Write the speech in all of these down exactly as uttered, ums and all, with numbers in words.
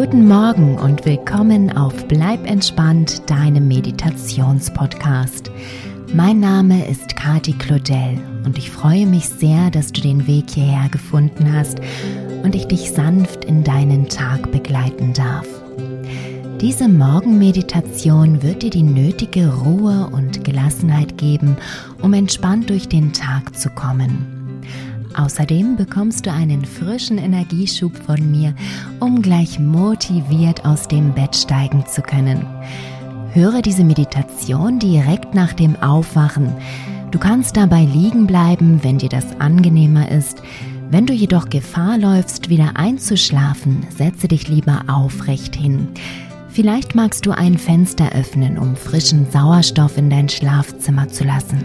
Guten Morgen und willkommen auf Bleib entspannt, deinem Meditationspodcast. Mein Name ist Kati Claudel und ich freue mich sehr, dass du den Weg hierher gefunden hast und ich dich sanft in deinen Tag begleiten darf. Diese Morgenmeditation wird dir die nötige Ruhe und Gelassenheit geben, um entspannt durch den Tag zu kommen. Außerdem bekommst du einen frischen Energieschub von mir, um gleich motiviert aus dem Bett steigen zu können. Höre diese Meditation direkt nach dem Aufwachen. Du kannst dabei liegen bleiben, wenn dir das angenehmer ist. Wenn du jedoch Gefahr läufst, wieder einzuschlafen, setze dich lieber aufrecht hin. Vielleicht magst du ein Fenster öffnen, um frischen Sauerstoff in dein Schlafzimmer zu lassen.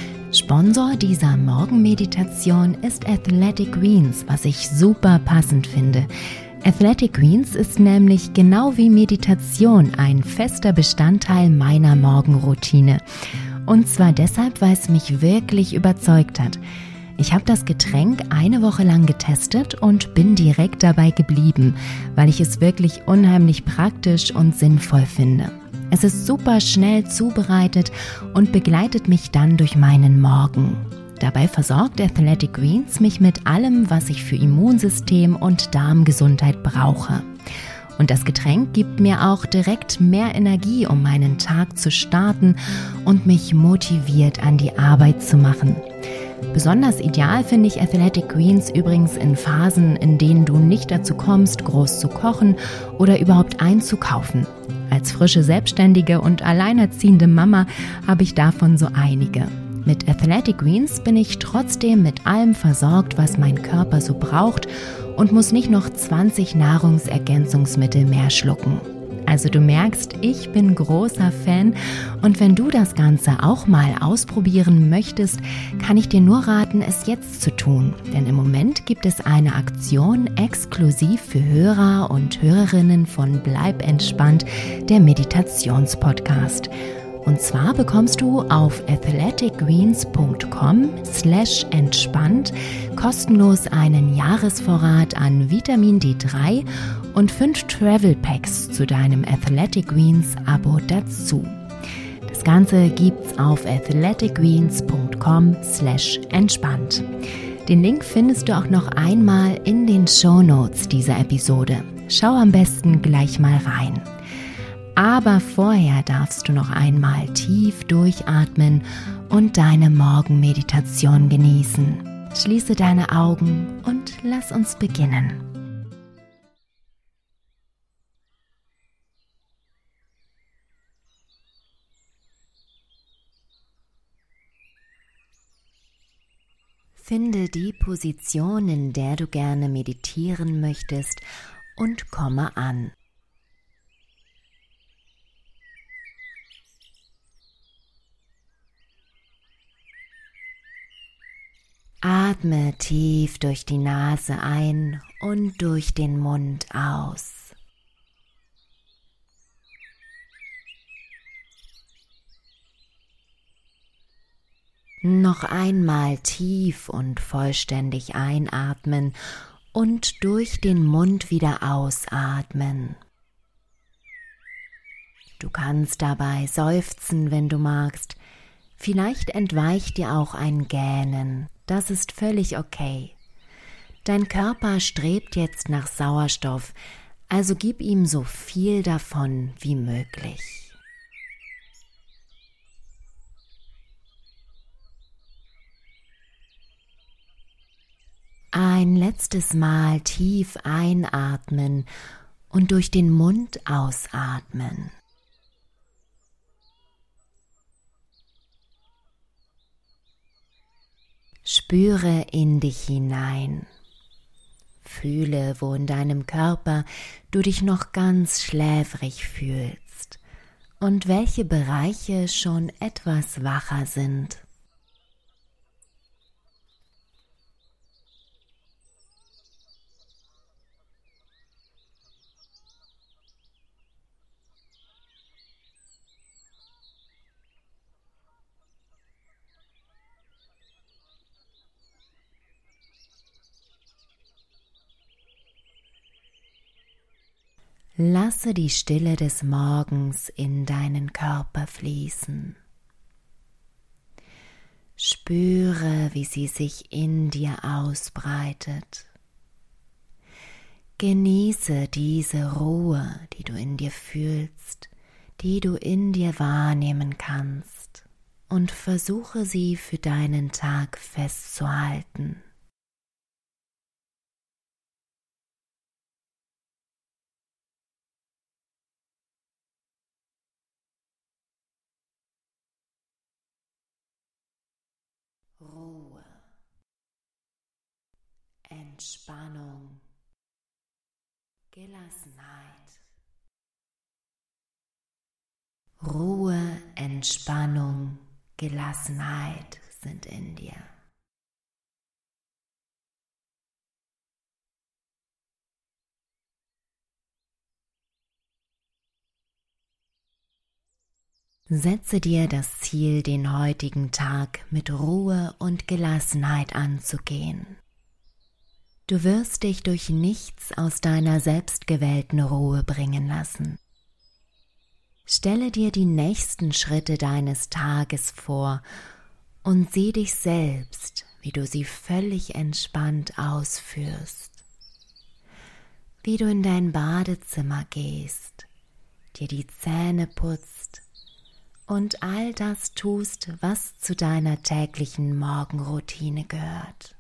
Sponsor dieser Morgenmeditation ist Athletic Greens, was ich super passend finde. Athletic Greens ist nämlich genau wie Meditation ein fester Bestandteil meiner Morgenroutine. Und zwar deshalb, weil es mich wirklich überzeugt hat. Ich habe das Getränk eine Woche lang getestet und bin direkt dabei geblieben, weil ich es wirklich unheimlich praktisch und sinnvoll finde. Es ist super schnell zubereitet und begleitet mich dann durch meinen Morgen. Dabei versorgt Athletic Greens mich mit allem, was ich für Immunsystem und Darmgesundheit brauche. Und das Getränk gibt mir auch direkt mehr Energie, um meinen Tag zu starten und mich motiviert an die Arbeit zu machen. Besonders ideal finde ich Athletic Greens übrigens in Phasen, in denen du nicht dazu kommst, groß zu kochen oder überhaupt einzukaufen. Als frische Selbstständige und alleinerziehende Mama habe ich davon so einige. Mit Athletic Greens bin ich trotzdem mit allem versorgt, was mein Körper so braucht und muss nicht noch zwanzig Nahrungsergänzungsmittel mehr schlucken. Also du merkst, ich bin großer Fan und wenn du das Ganze auch mal ausprobieren möchtest, kann ich dir nur raten, es jetzt zu tun. Denn im Moment gibt es eine Aktion exklusiv für Hörer und Hörerinnen von Bleib entspannt, der Meditationspodcast. Und zwar bekommst du auf athleticgreens.com slash entspannt kostenlos einen Jahresvorrat an Vitamin D drei und fünf Travel Packs zu deinem Athletic Greens Abo dazu. Das Ganze gibt's auf athleticgreens.com slash entspannt. Den Link findest du auch noch einmal in den Shownotes dieser Episode. Schau am besten gleich mal rein. Aber vorher darfst du noch einmal tief durchatmen und deine Morgenmeditation genießen. Schließe deine Augen und lass uns beginnen. Finde die Position, in der du gerne meditieren möchtest, und komme an. Atme tief durch die Nase ein und durch den Mund aus. Noch einmal tief und vollständig einatmen und durch den Mund wieder ausatmen. Du kannst dabei seufzen, wenn du magst. Vielleicht entweicht dir auch ein Gähnen. Das ist völlig okay. Dein Körper strebt jetzt nach Sauerstoff, also gib ihm so viel davon wie möglich. Ein letztes Mal tief einatmen und durch den Mund ausatmen. Spüre in dich hinein. Fühle, wo in deinem Körper du dich noch ganz schläfrig fühlst und welche Bereiche schon etwas wacher sind. Lasse die Stille des Morgens in deinen Körper fließen. Spüre, wie sie sich in dir ausbreitet. Genieße diese Ruhe, die du in dir fühlst, die du in dir wahrnehmen kannst, und versuche sie für deinen Tag festzuhalten. Ruhe, Entspannung, Gelassenheit. Ruhe, Entspannung, Gelassenheit sind in dir. Setze dir das Ziel, den heutigen Tag mit Ruhe und Gelassenheit anzugehen. Du wirst dich durch nichts aus deiner selbstgewählten Ruhe bringen lassen. Stelle dir die nächsten Schritte deines Tages vor und sieh dich selbst, wie du sie völlig entspannt ausführst. Wie du in dein Badezimmer gehst, dir die Zähne putzt und all das tust, was zu deiner täglichen Morgenroutine gehört.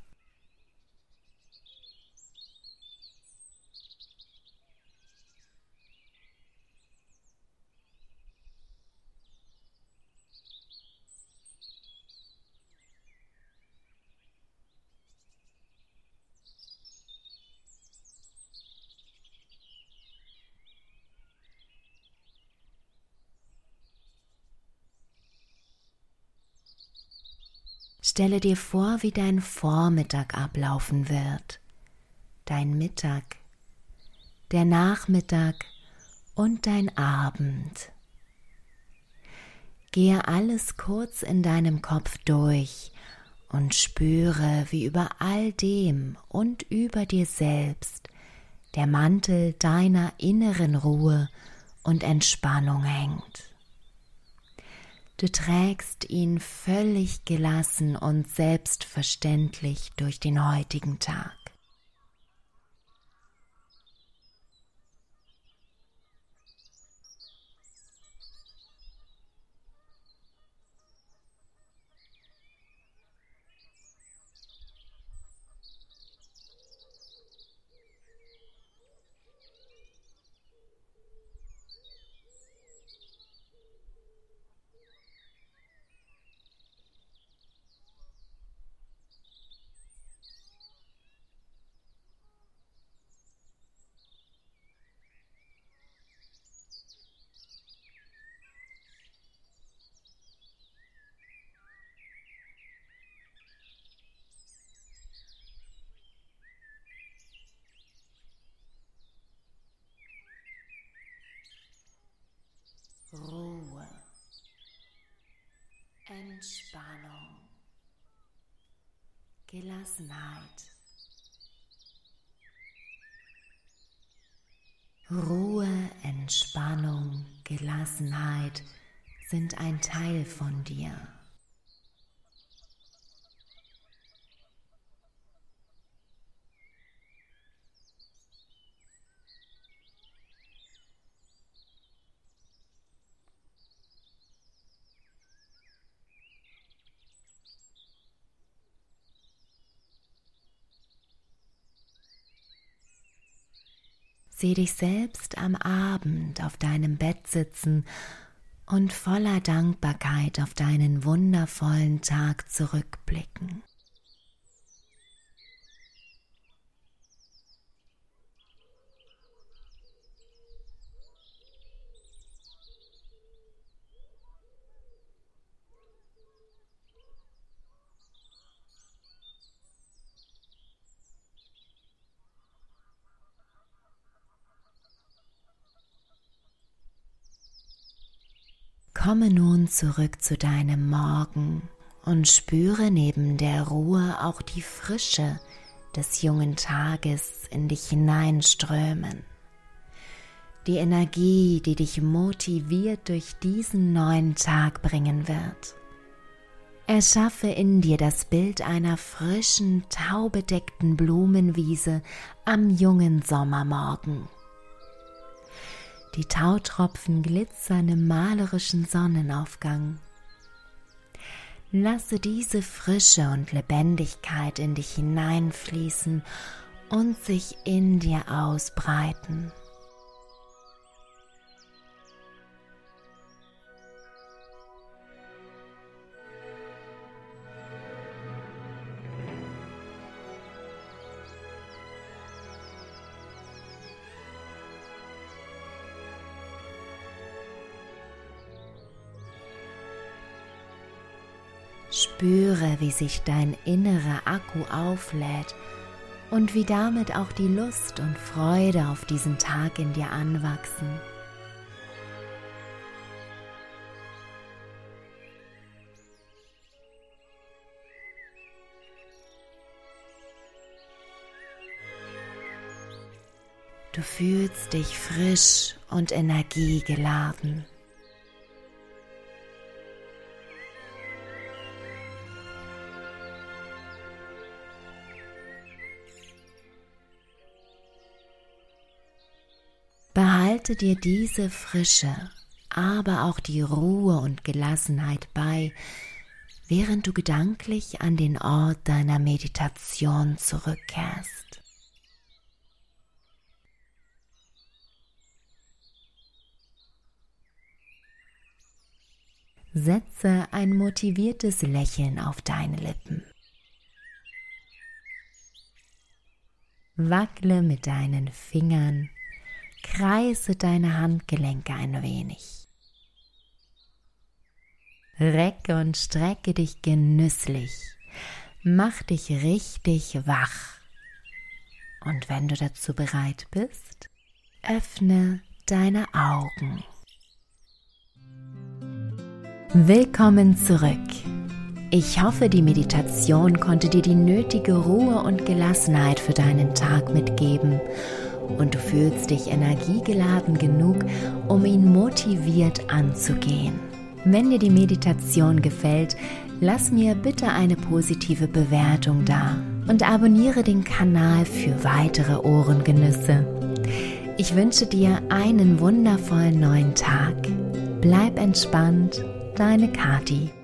Stelle dir vor, wie dein Vormittag ablaufen wird, dein Mittag, der Nachmittag und dein Abend. Gehe alles kurz in deinem Kopf durch und spüre, wie über all dem und über dir selbst der Mantel deiner inneren Ruhe und Entspannung hängt. Du trägst ihn völlig gelassen und selbstverständlich durch den heutigen Tag. Ruhe, Entspannung, Gelassenheit. Ruhe, Entspannung, Gelassenheit sind ein Teil von dir. Sieh dich selbst am Abend auf deinem Bett sitzen und voller Dankbarkeit auf deinen wundervollen Tag zurückblicken. Komme nun zurück zu deinem Morgen und spüre neben der Ruhe auch die Frische des jungen Tages in dich hineinströmen. die Energie, die dich motiviert durch diesen neuen Tag bringen wird. Erschaffe in dir das Bild einer frischen, taubedeckten Blumenwiese am jungen Sommermorgen. Die Tautropfen glitzern im malerischen Sonnenaufgang. Lasse diese Frische und Lebendigkeit in dich hineinfließen und sich in dir ausbreiten. Spüre, wie sich dein innerer Akku auflädt und wie damit auch die Lust und Freude auf diesen Tag in dir anwachsen. Du fühlst dich frisch und energiegeladen. Behalte dir diese Frische, aber auch die Ruhe und Gelassenheit bei, während du gedanklich an den Ort deiner Meditation zurückkehrst. Setze ein motiviertes Lächeln auf deine Lippen. Wackle mit deinen Fingern. Kreise deine Handgelenke ein wenig. Recke und strecke dich genüsslich. Mach dich richtig wach. Und wenn du dazu bereit bist, öffne deine Augen. Willkommen zurück. Ich hoffe, die Meditation konnte dir die nötige Ruhe und Gelassenheit für deinen Tag mitgeben. Und du fühlst dich energiegeladen genug, um ihn motiviert anzugehen. Wenn dir die Meditation gefällt, lass mir bitte eine positive Bewertung da und abonniere den Kanal für weitere Ohrengenüsse. Ich wünsche dir einen wundervollen neuen Tag. Bleib entspannt, deine Kati.